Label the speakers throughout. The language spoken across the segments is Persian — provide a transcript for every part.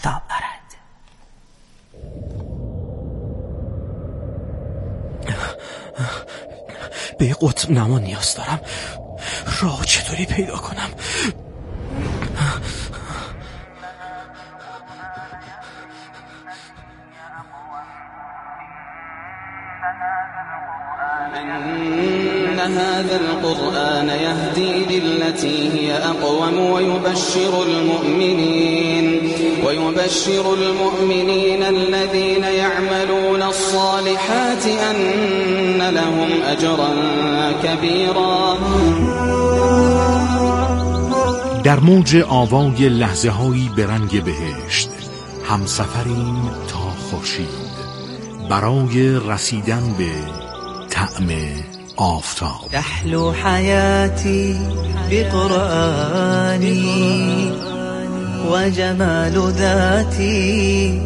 Speaker 1: آفتاب دارد.
Speaker 2: به قطب نما نیاز دارم. راه چطوری پیدا کنم؟
Speaker 3: إن هذا القرآن يهدي للتي هي أقوم ويبشر المؤمنين الذين يعملون الصالحات أن لهم أجرا كبيرا.
Speaker 4: در موج آوای لحظه‌هایی به رنگ بهشت همسفریم تا خورشید برای رسیدن به طعم آفتاب.
Speaker 5: تحلو حياتي بقرآني وجمال ذاتي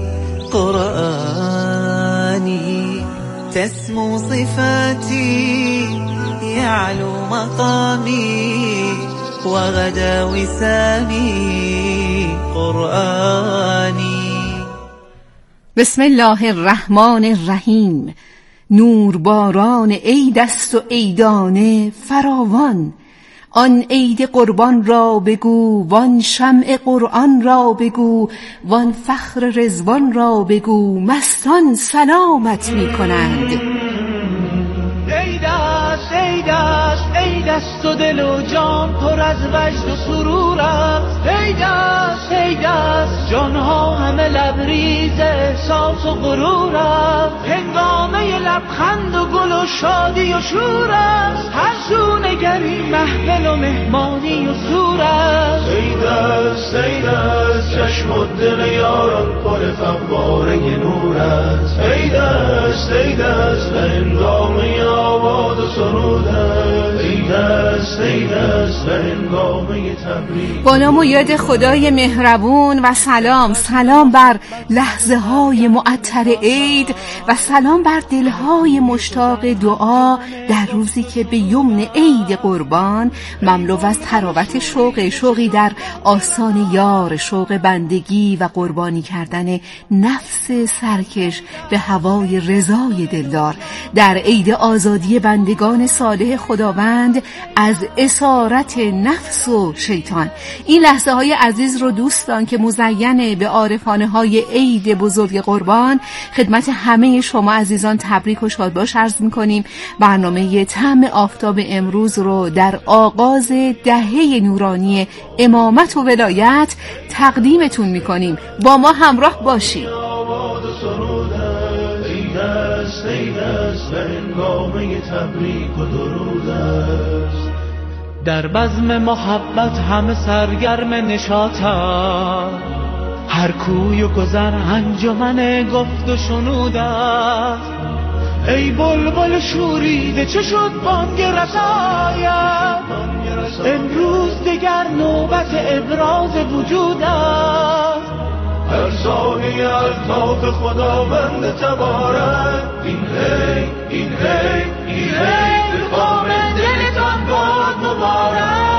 Speaker 5: قرآني تسمو صفاتي يعلو مقامي وغدا وسامي قرآني.
Speaker 6: بسم الله الرحمن الرحیم. نور باران عید است و عیدانه فراوان. آن عید قربان را بگو، وان شمع قرآن را بگو، وان فخر رضوان را بگو، مستان سلامت می کنند.
Speaker 7: عید است، عید است، عید است و دل و جان پر از وجد و سرور است. عید است، عید است، جانها همه لبریز احساس و غرور است. هنگامه لبخند و گل و شادی و شور است. هر سو نگری محفل و مهمانی و سور است.
Speaker 8: عید است، عید است، چشم و دل یاران پر فواره نور است. عید است، عید است، به هنگامه آباد و سرود است. عید است، عید است، به هنگامه تبریک.
Speaker 6: با نام و یاد خدای مهربون و سلام بر لحظه های معطر عید و سلام بر دلهای مشتاق دعا در روزی که به یمن عید قربان مملو از تراوت شوقی در آستان یار، شوق بندگی و قربانی کردن نفس سرکش به هوای رضای دلدار در عید آزادی بندگان صالح خداوند از اسارت نفس و شیطان. این لحظه های عزیز رو دوستان که مزین به عارفانه های عید بزرگ قربان خدمت همه شما عزیزان تبریک و شادباش عرض می‌کنیم. برنامه طعم آفتاب امروز رو در آغاز دهه نورانی امامت و ولایت تقدیمتون می‌کنیم. با ما همراه باشید.
Speaker 7: در بزم محبت همه سرگرم نشاطند. هر کوی و گذر انجمن گفت و شنود است. ای بلبل شوریده چه شد بانگ رسایت؟ امروز دیگر نوبت ابراز وجود است.
Speaker 8: هر ثانیه الطاف خداوند تبارک. این هی این هی این هی به قام دلتان باد مبارک.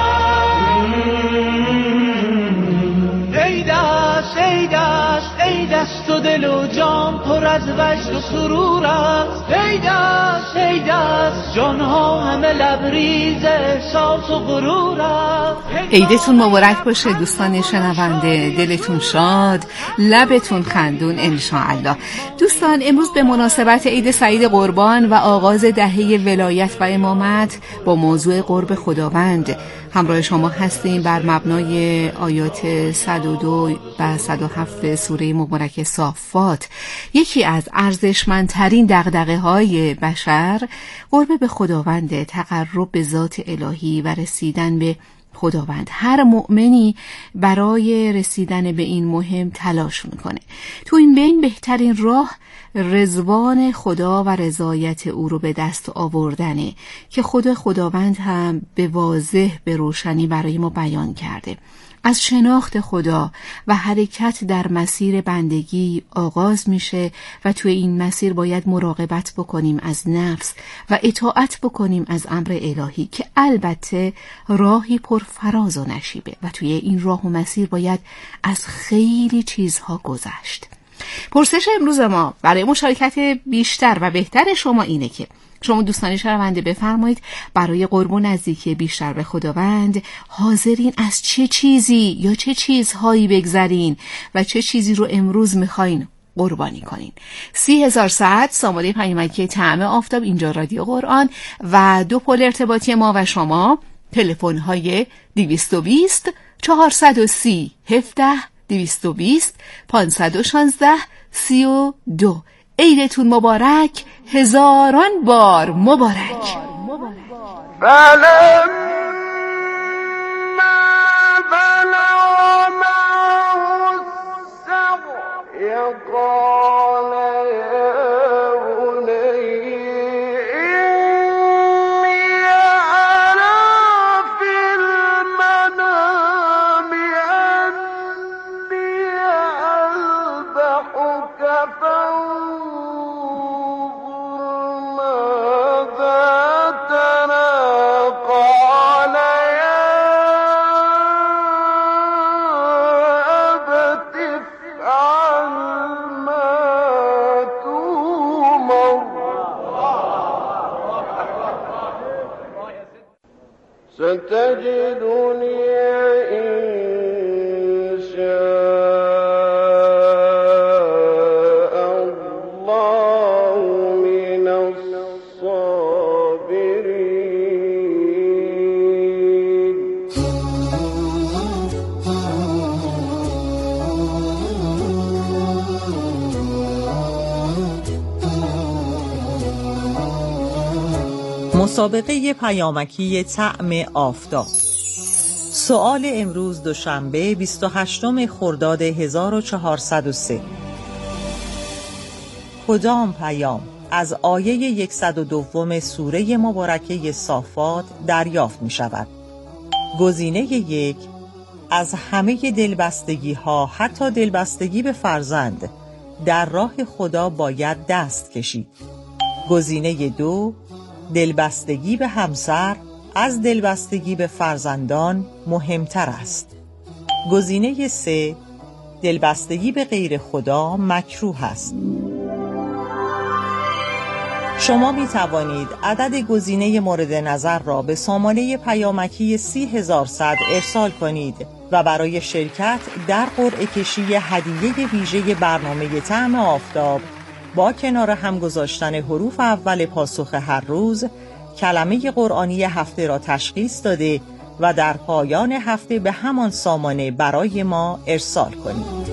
Speaker 7: عید است، عید است، عید است و دل و جان پر از وجد و سرور است. عید است، عید است، جانها همه لبریز احساس و غرور است.
Speaker 6: عیدتون مبارک باشه دوستان شنونده، دلتون شاد، لبتون خندون انشاءالله. دوستان امروز به مناسبت عید سعید قربان و آغاز دهه ولایت و امامت با موضوع قرب خداوند همراه شما هستیم بر مبنای آیات 102 و 107 سوره مبارک صافات. یکی از ارزشمندترین دغدغه‌های بشر قرب به خداوند، تقرب به ذات الهی و رسیدن به خداوند. هر مؤمنی برای رسیدن به این مهم تلاش میکنه. تو این بین بهترین راه رضوان خدا و رضایت او رو به دست آوردنه که خداوند هم به واضح به روشنی برای ما بیان کرده. از شناخت خدا و حرکت در مسیر بندگی آغاز میشه و توی این مسیر باید مراقبت بکنیم از نفس و اطاعت بکنیم از امر الهی که البته راهی پر فراز و نشیبه و توی این راه و مسیر باید از خیلی چیزها گذشت. پرسش امروز ما برای مشارکت بیشتر و بهتر شما اینه که شما دوستان شنونده بفرمایید برای قرب و نزدیکی بیشتر به خداوند حاضرین از چه چیزی یا چه چیزهایی بگذرین و چه چیزی رو امروز میخواین قربانی کنین. 30,100 سامانه پیامکی طعم آفتاب اینجا رادیو قرآن و 2 پل ارتباطی ما و شما تلفن های 220 430 17 220 516 32. عیدتون مبارک، هزاران بار مبارک.
Speaker 8: ستجدني إن شاء الله من الصابرين.
Speaker 1: مسابقه پیامکی طعم آفتاب. سوال امروز دوشنبه 28 خرداد 1403. کدام پیام از آیه 102 سوره مبارکه صافات دریافت می شود؟ گزینه 1: از همه دلبستگی ها حتی دلبستگی به فرزند در راه خدا باید دست کشید. گزینه 2: دلبستگی به همسر از دلبستگی به فرزندان مهمتر است. گزینه 3: دلبستگی به غیر خدا مکروه است. شما می توانید عدد گزینه مورد نظر را به سامانه پیامکی 30,100 ارسال کنید و برای شرکت در قرعه کشی هدیه ویژه برنامه طعم آفتاب با کنار هم گذاشتن حروف اول پاسخ هر روز کلمه قرآنی هفته را تشخیص داده و در پایان هفته به همان سامانه برای ما ارسال کنید.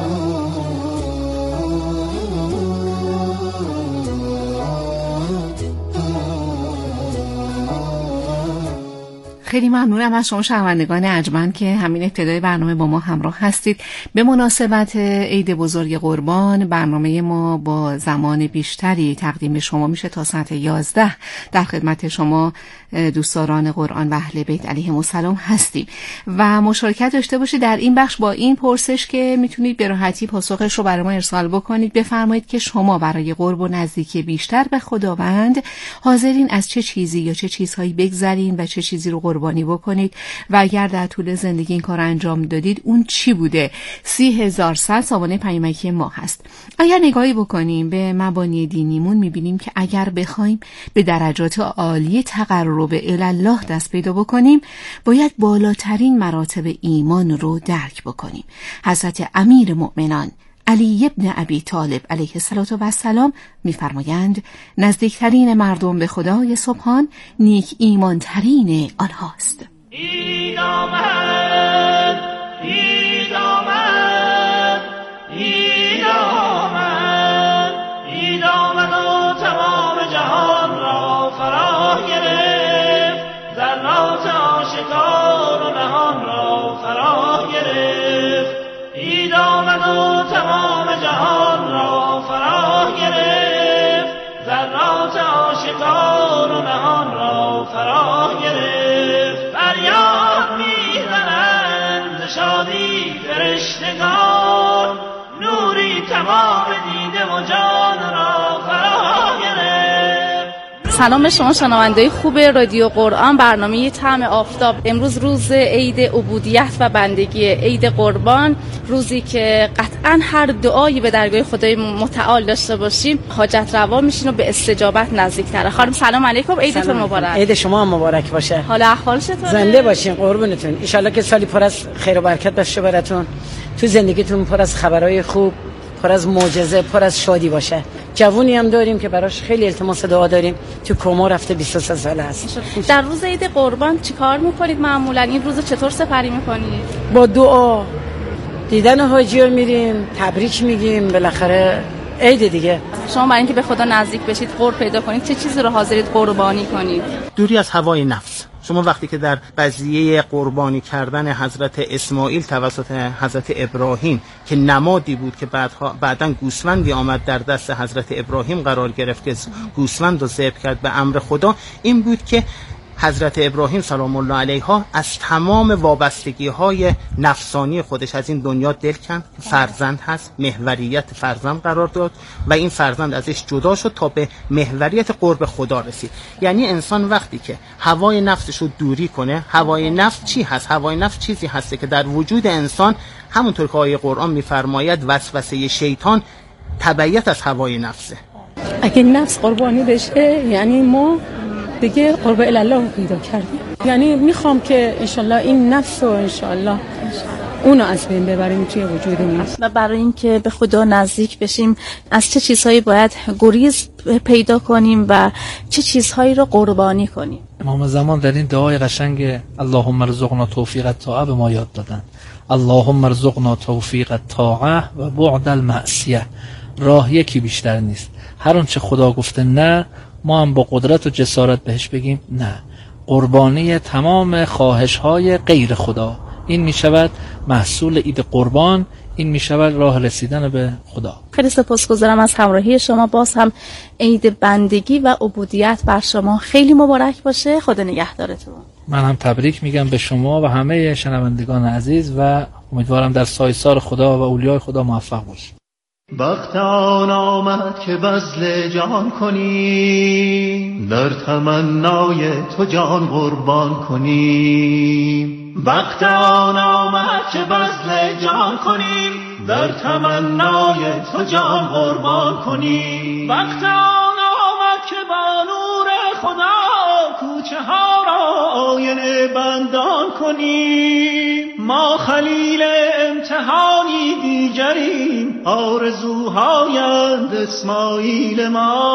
Speaker 6: خیلی ممنونم از شما شنوندگان ارجمند که همین ابتدای برنامه با ما همراه هستید. به مناسبت عید بزرگ قربان برنامه ما با زمان بیشتری تقدیم شما میشه تا ساعت 11 در خدمت شما دوستداران قرآن و اهل بیت علیهم السلام هستیم و مشارکت داشته باشید در این بخش با این پرسش که میتونید به راحتی پاسخش رو برای ما ارسال بکنید. بفرمایید که شما برای قرب و نزدیکی بیشتر به خداوند حاضرین از چه چیزی یا چه چیزهایی بگذرین و چه چیزی رو قربانی بکنید و اگر در طول زندگی این کار انجام دادید اون چی بوده؟ 30,100 سامانه پیامکی ما هست. اگر نگاهی بکنیم به مبانی دینیمون میبینیم که اگر بخوایم به درجات عالی تقرب الله دست پیدا بکنیم باید بالاترین مراتب ایمان رو درک بکنیم. حضرت امیر مؤمنان علی ابن ابی طالب علیه السلام می‌فرمایند نزدیکترین مردم به خدای سبحان نیک ایمان ترین آنهاست.
Speaker 7: عید آمد، عید آمد، عید آمد، عید آمد و تمام جهان را فرا گرفت، ذرات آشکار و نهان را فرا گرفت. عید آمد و تمام جهان را فرا گرفت، ذرات آشکار و نهان را فرا گرفت. فریاد میزنند ز فرشتگان نوری تمام دیده و جان را فرا گرفت.
Speaker 9: سلام به شما شنونده‌های خوب رادیو قرآن، برنامه طعم آفتاب. امروز روز عید عبودیت و بندگی، عید قربان، روزی که قطعاً هر دعایی به درگاه خدای متعال داشته باشیم حاجت روا میشین و به استجابت نزدیک‌تره. خانم سلام علیکم، عیدتون مبارک.
Speaker 10: عید شما هم مبارک باشه.
Speaker 9: حال احوال چطوره؟
Speaker 10: زنده باشین قربونتون. ان شاءالله که سالی پر از خیر و برکت باشه براتون. تو زندگیتون پر از خبرهای خوب، پر از معجزه، پر از شادی باشه. جوونی هم داریم که براش خیلی التماس دعا داریم، تو کما رفته 23 ساله هست.
Speaker 9: در روز عید قربان چیکار میکنید معمولا؟ این روز چطور سپری میکنید؟
Speaker 10: با دعا، دیدن حاجی‌ها میریم، تبریک میگیم، بالاخره عید دیگه.
Speaker 9: شما برای اینکه به خدا نزدیک بشید، قرب پیدا کنید، چه چیزی رو حاضرید قربانی کنید؟
Speaker 11: دوری از هوای نفس. شما وقتی که در قضیه قربانی کردن حضرت اسماعیل توسط حضرت ابراهیم که نمادی بود که بعداً گوسفندی آمد در دست حضرت ابراهیم قرار گرفت که گوسفند رو ذبح کرد به امر خدا، این بود که حضرت ابراهیم سلام الله علیها از تمام وابستگی‌های نفسانی خودش از این دنیا دل کند. فرزند هست، محوریت فرزند قرار داد و این فرزند ازش جدا شد تا به محوریت قرب خدا رسید. یعنی انسان وقتی که هوای نفسش رو دوری کنه، هوای نفس چی هست؟ هوای نفس چیزی هسته که در وجود انسان، همونطور که آیه قرآن می‌فرماید، وسوسه شیطان تبعیت از هوای نفسه.
Speaker 12: اگه نفس قربانی بشه یعنی ما دیگه قرب الله پیدا کردیم. یعنی میخوام که انشالله این نفس رو انشالله اونو از بین ببریم توی وجودمون.
Speaker 9: و برای اینکه به خدا نزدیک بشیم از چه چیزهایی باید گریز پیدا کنیم و چه چیزهایی رو قربانی کنیم؟
Speaker 13: امام زمان در این دعای قشنگ اللهم ارزقنا توفیق الطاعه به ما یاد دادن. اللهم ارزقنا توفیق الطاعه و بعد المعصیه. راه یکی بیشتر نیست. هر آنچه خدا گفته نه، ما هم با قدرت و جسارت بهش بگیم نه. قربانی تمام خواهش‌های غیر خدا، این میشود محصول عید قربان، این میشود راه رسیدن به خدا.
Speaker 9: خیلی سپاسگزارم از همراهی شما. باز هم عید بندگی و عبودیت بر شما خیلی مبارک باشه. خدا نگهدارتون.
Speaker 13: من هم تبریک میگم به شما و همه شنوندگان عزیز و امیدوارم در سایسار خدا و اولیای خدا موفق باشید.
Speaker 8: وقت آن آمد که بذل جان کنیم، در تمنای تو جان قربان کنیم. وقت آن آمد که بذل جان کنیم، در تمنای تو جان قربان کنیم. وقت آن آمد که با نور خدا کوچه ها را آینه بندان کنیم. ما خلیل امتحانی دیگریم، آرزوهایند اسماعیل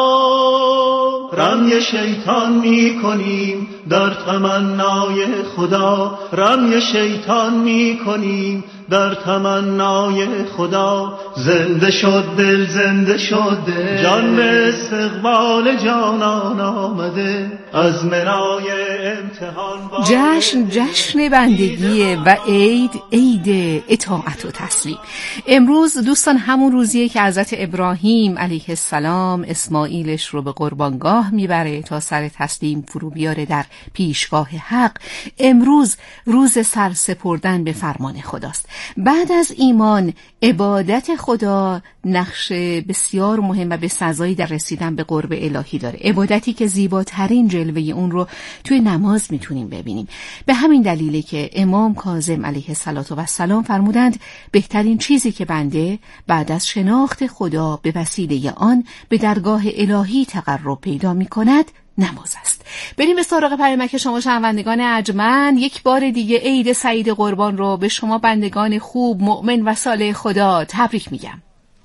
Speaker 8: ما. رمی شیطان می کنیم در تمنای خدا، رمی شیطان می کنیم در تمنای خدا. زنده شد دل، زنده شد دل، جان به استقبال جانان آمده، از منای امتحان
Speaker 6: جشن بندگی و عید اطاعت و تسلیم. امروز دوستان همون روزیه که حضرت ابراهیم علیه السلام اسماعیلش رو به قربانگاه میبره تا سر تسلیم فرو بیاره در پیشگاه حق. امروز روز سرسپردن به فرمان خداست. بعد از ایمان، عبادت خدا نقش بسیار مهم و به سزایی در رسیدن به قرب الهی داره. عبادتی که زیباترین جلوه اون رو توی نماز میتونیم ببینیم. به همین دلیله که امام کاظم علیه السلام فرمودند بهترین چیزی که بنده بعد از شناخت خدا به وسیله آن به درگاه الهی تقرب پیدا میکند نماز است. بریم به سراغ پیامک شما شنوندگان ارجمند. یک بار دیگه عید سعید قربان رو به شما بندگان خوب، مؤمن و صالح خدا تبریک میگم.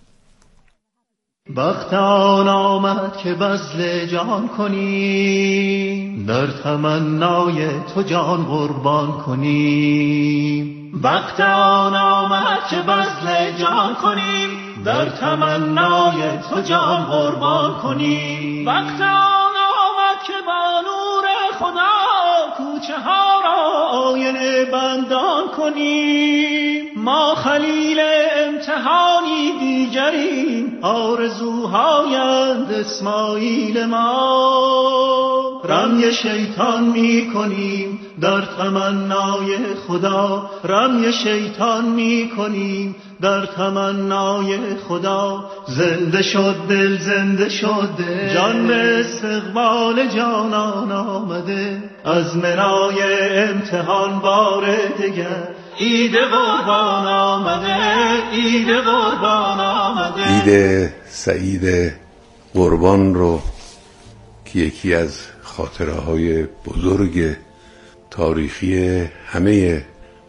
Speaker 8: وقت آن آمد که بذل جان کنیم، در تمنای تو جان قربان کنیم. وقت آن آمد که بذل جان کنیم، در تمنای تو جان قربان کنیم. وقت آن آمد که با نور خدا کوچه ها را آینه بندان کنیم. ما خلیل امتحانی دیگریم، آرزوهایند اسماعیل ما. رمی شیطان می کنیم در تمنای خدا، رمی شیطان می کنیم در تمنای خدا. زنده شد دل، زنده شد دل، جان به استقبال جانان آمده. از منای امتحان بار دگر عید قربان آمده، عید قربان آمده.
Speaker 14: عید سعید قربان رو که یکی از خاطره های بزرگ تاریخی همه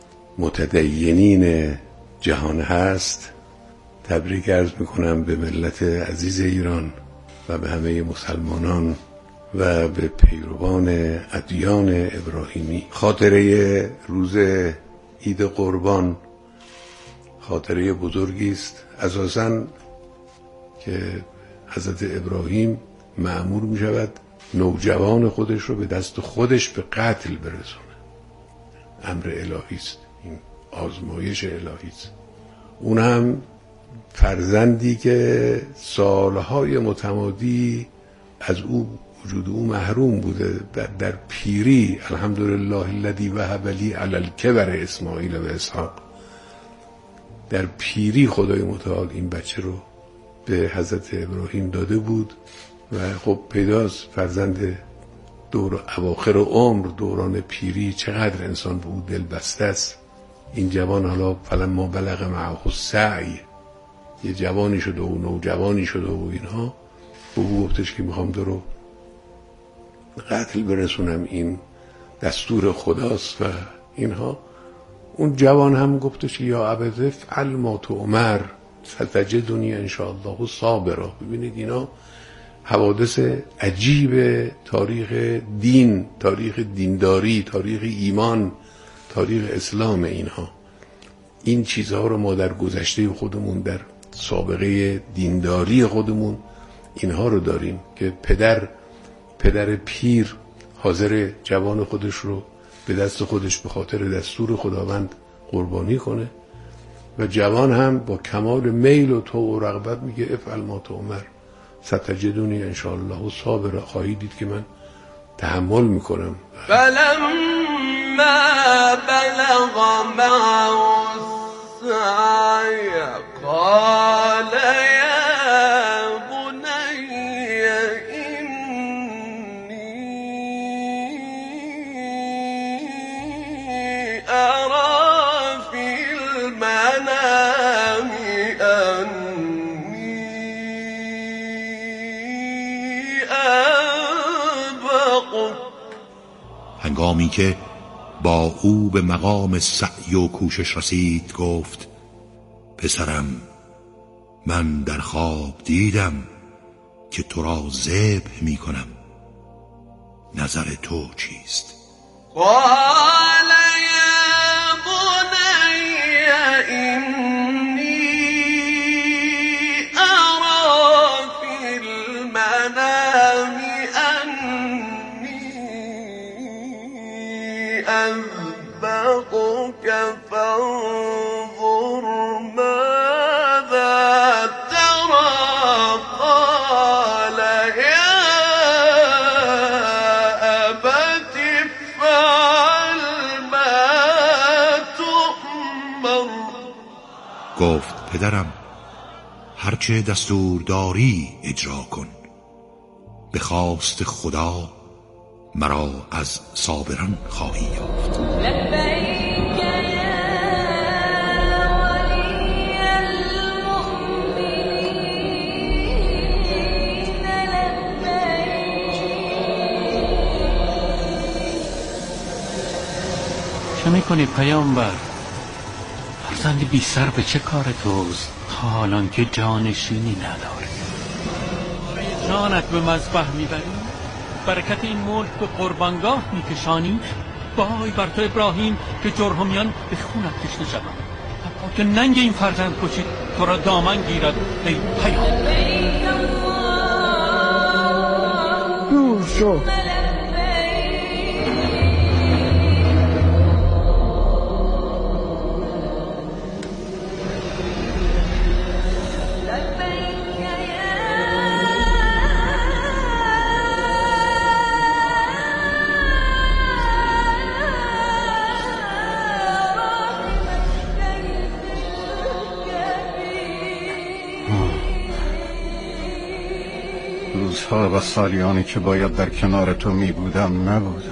Speaker 14: متدینین جهان هست، تبریک عرض میکنم به ملت عزیز ایران و به همه مسلمانان و به پیروان ادیان ابراهیمی. خاطره روز عید قربان خاطره بزرگی است، اساساً که حضرت ابراهیم مأمور می شود نوجوان خودش رو به دست خودش به قتل برسونه. امر الهی است، این آزمایش الهی است. اون هم فرزندی که سالهای متمادی از او وجود او محروم بوده، در پیری الحمدلله الذی وهب لی علی الکبر اسماعیل و اسحاق، در پیری خدای متعال این بچه رو به حضرت ابراهیم داده بود و خب پیداست فرزند دور اواخر عمر، دوران پیری، چقدر انسان به او دل بسته است. این جوان حالا فلما بلغ معه السعی، یه جوانی شده و نوجوانی شده و اینها، به او گفتش که میخوام تو رو قتل برسونم، این دستور خداست و اینها. اون جوان هم گفتش که یا ابت فعل ما تؤمر ستجدنی ان شاء الله صابرا. ببینید اینا حوادث عجیب تاریخ دین، تاریخ دینداری، تاریخ ایمان، تاریخ اسلام. اینها این چیزها رو ما در گذشته خودمون، در سابقه دینداری خودمون اینها رو داریم که پدر پیر حاضر جوان خودش رو به دست خودش به خاطر دستور خداوند قربانی کنه و جوان هم با کمال میل و طوع و رغبت میگه افعل ما تؤمر ستجدونی ان شاء الله صابرا. خواهید دید که من تحمل میکنم.
Speaker 15: فلما بلغ معه السعی قال یا بنی اینی ارى فی المنام انی انبقک.
Speaker 4: هنگامی که با او به مقام سعی و کوشش رسید گفت پسرم من در خواب دیدم که تو را ذبح می کنم، نظر تو چیست؟
Speaker 15: قال یا بنی اینی ارى فی المنام انی انبقک فانظر ماذا ترى. قال یا ابت افعل ما تؤمر.
Speaker 4: گفت پدرم هرچه دستور داری اجرا کن، به خواست خدا مرا از صابران خواهی یافت.
Speaker 15: لبیک یا ولی المؤمنین لبیک.
Speaker 16: چه میکنی پیامبر؟ فرزند بی سر به چه کار توست حالان که جانشینی نداری؟ جانت به مذبح میبری؟ برکت این ملک به قربانگاه میکشانی؟ وای بر تو ابراهیم که جرهمیان به خونت کشته شوند. که ننگ این فرزند کشید تو را دامن گیرد ای پیامبر.
Speaker 15: دور شو.
Speaker 17: روزها و سالیانی که باید در کنار تو می بودم نبودم.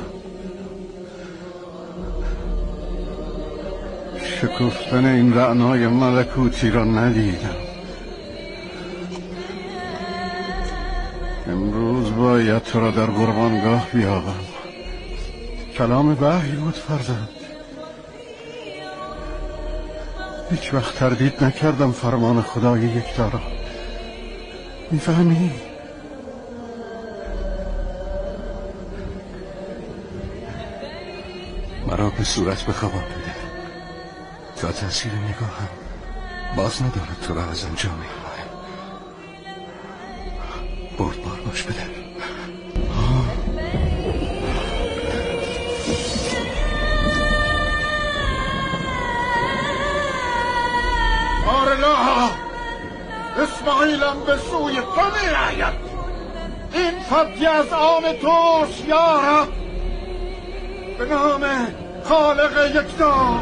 Speaker 17: شکفتن این رعنای ملکوتی را ندیدم. امروز باید تو را در قربانگاه بیابم. کلام وحی بود فرزند. هیچ وقت تردید نکردم فرمان خدای یکتا را. میفهمی؟ مرا به صورت به خوابم بده تا تاثیر نگاهم باز ندارد تو را از انجام راهم. بردبار باش بده.
Speaker 18: آرلا اسماعیلم به سوی تو می آید. این فتی از آن توست یا رب، به نام خالق یکتا.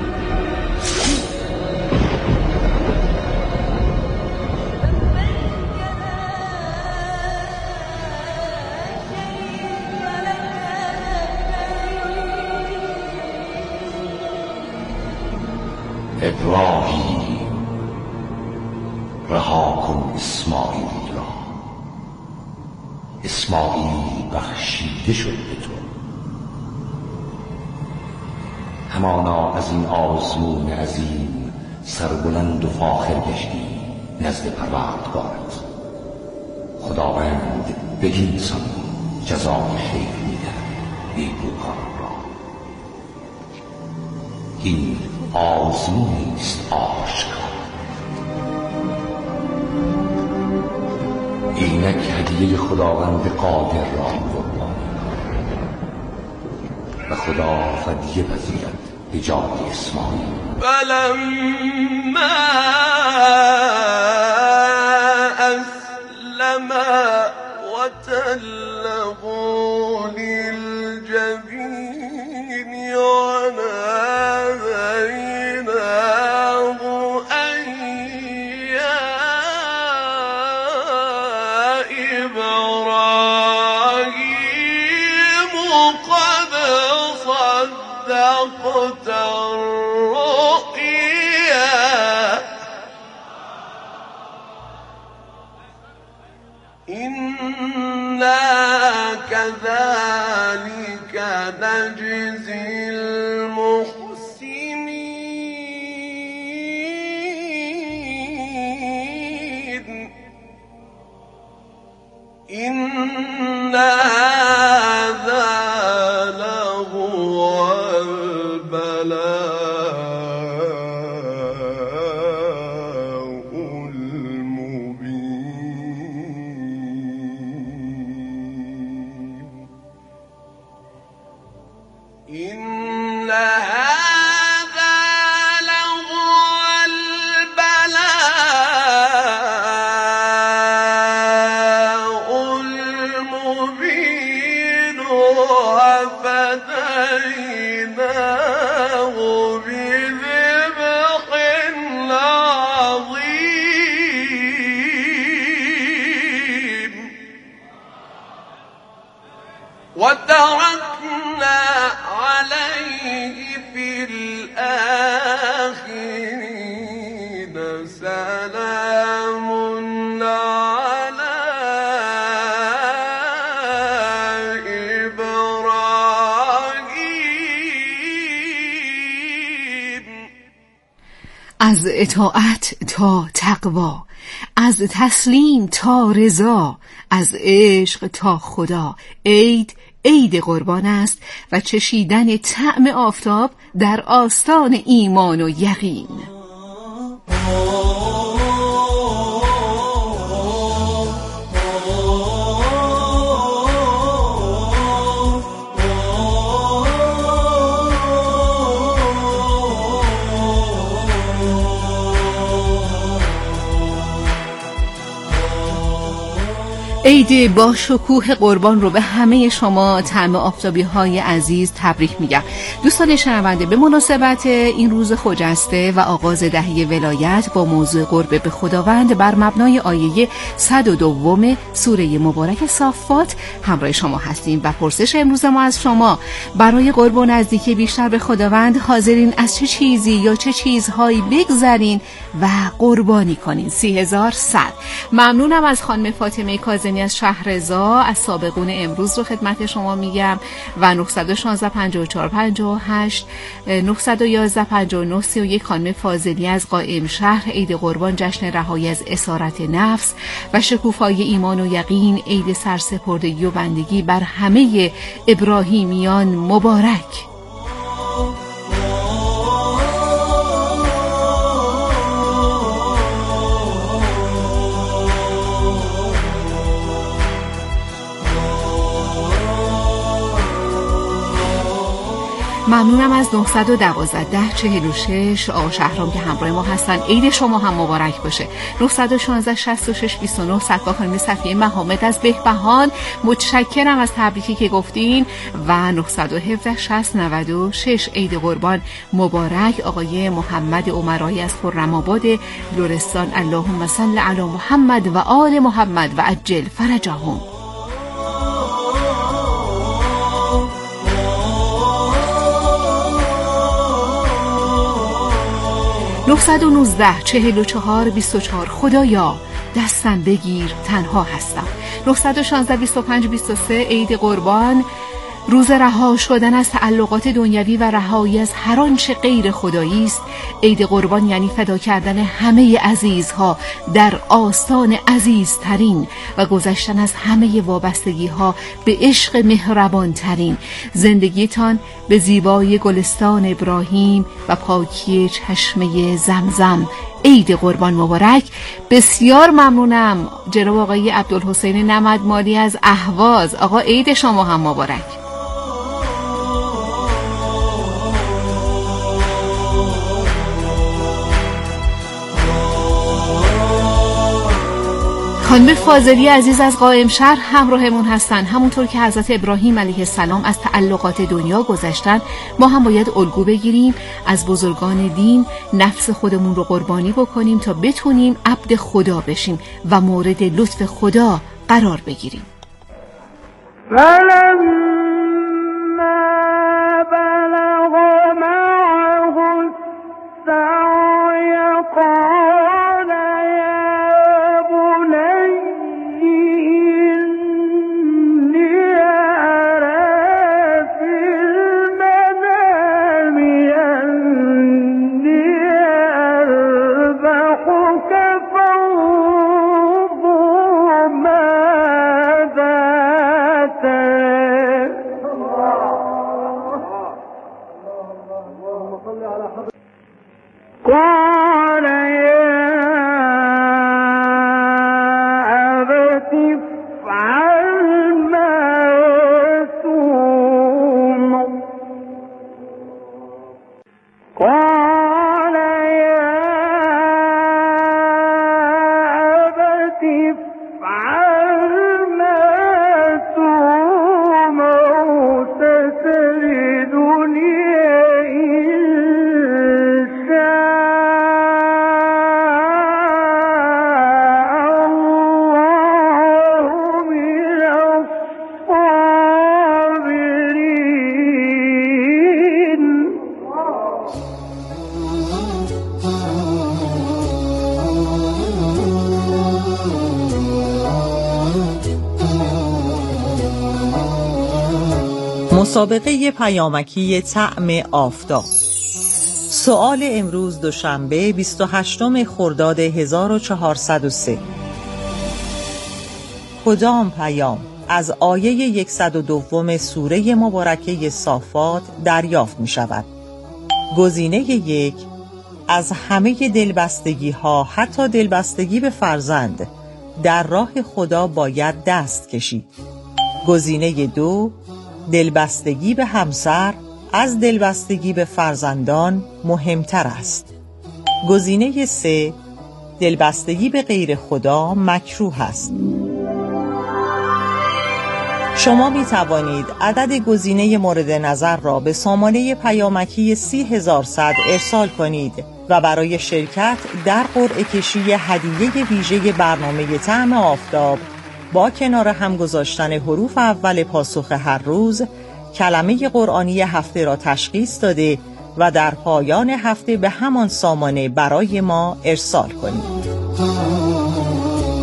Speaker 19: ابراهیم رها کن اسماعیل را. اسماعیل بخشیده شد به تو. همانا از این آزمون عظیم سربلند و فاخر گشتی نزد پروردگارت. خداوند بدین سان جزای خیر می‌دهد نیکوکاران را. این آزمونی است آشکار. اینک هدیه خداوند قادر را قربانی و خدا فدیه پذیرد به جای اسماعیل.
Speaker 20: فلما اسلم وتله للجبین وناديناه أن يا إبراهيم قد صدقت الرؤيا إنا كذلك نجزي المحسنين إن هذا لهو البلاء المبين. إن هذا لهو البلاء المبين وفديناه بذبح عظيم وتركنا عليه في الآخرين سلام على إبراهيم.
Speaker 6: از اطاعت تا تقوا، از تسلیم تا رضا، از عشق تا خدا. عید قربان است و چشیدن طعم آفتاب در آستان ایمان و یقین. عید با شکوه قربان رو به همه شما طعم آفتابی های عزیز تبریک میگم. دوستان شنونده، به مناسبت این روز خجسته و آغاز دهه ولایت با موضوع قرب به خداوند بر مبنای آیه 102 سوره مبارک صافات همراه شما هستیم و پرسش امروز ما از شما: برای قرب و نزدیکی بیشتر به خداوند حاضرین از چه چیزی یا چه چیزهایی بگذرین و قربانی کنین؟ 30100. ممنونم از خانم فاطمه کاظمی از شهرزا از سابقون امروز رو خدمت شما میگم و 916 54 58 911 59 31 خانم فاضلی از قائم شهر عید قربان جشن رهایی از اسارت نفس و شکوفای ایمان و یقین، عید سرسپردگی و بندگی بر همه ابراهیمیان مبارک. ممنونم از 912 46 آقا شهرام که همراه ما هستن. عید شما هم مبارک باشه. 916 66 29 صدقا خانم صفیه محمد از بهبهان، متشکرم از تبریکی که گفتین. و 917 60 96 عید قربان مبارک آقای محمد عمرایی از خرم‌آباد لرستان. اللهم صل علی محمد و آل محمد و عجل فرجهم. 919 44 24 خدایا دستم بگیر تنها هستم. 916 25 23 عید قربان روز رها شدن از تعلقات دنیوی و رهایی از هر آنچه غیر خدایی است. عید قربان یعنی فدا کردن همه عزیزها در آستان عزیزترین و گذشتن از همه وابستگی‌ها به عشق مهربان ترین. زندگیتان به زیبایی گلستان ابراهیم و پاکی چشمه زمزم. عید قربان مبارک. بسیار ممنونم جناب آقای عبدالحسین نمدمالی از اهواز. آقا عید شما هم مبارک. خانم فاضلی عزیز از قائم شهر همراهمون هستن. همونطور که حضرت ابراهیم علیه السلام از تعلقات دنیا گذشتن، ما هم باید الگو بگیریم، از بزرگان دین نفس خودمون رو قربانی بکنیم تا بتونیم عبد خدا بشیم و مورد لطف خدا قرار بگیریم.
Speaker 1: مسابقه پیامکی طعم آفتاب. سوال امروز دوشنبه 28 خرداد 1403: کدام پیام از آیه 102 سوره مبارکه صافات دریافت می شود؟ گزینه 1: از همه دلبستگی ها حتی دلبستگی به فرزند در راه خدا باید دست کشید. گزینه 2: دلبستگی به همسر از دلبستگی به فرزندان مهمتر است. گزینه 3: دلبستگی به غیر خدا مکروه است. شما می توانید عدد گزینه مورد نظر را به سامانه پیامکی 30100 ارسال کنید و برای شرکت در قرعه کشی هدیه ویژه برنامه طعم آفتاب با کنار هم گذاشتن حروف اول پاسخ هر روز کلمه قرآنی هفته را تشخیص داده و در پایان هفته به همان سامانه برای ما ارسال کنید.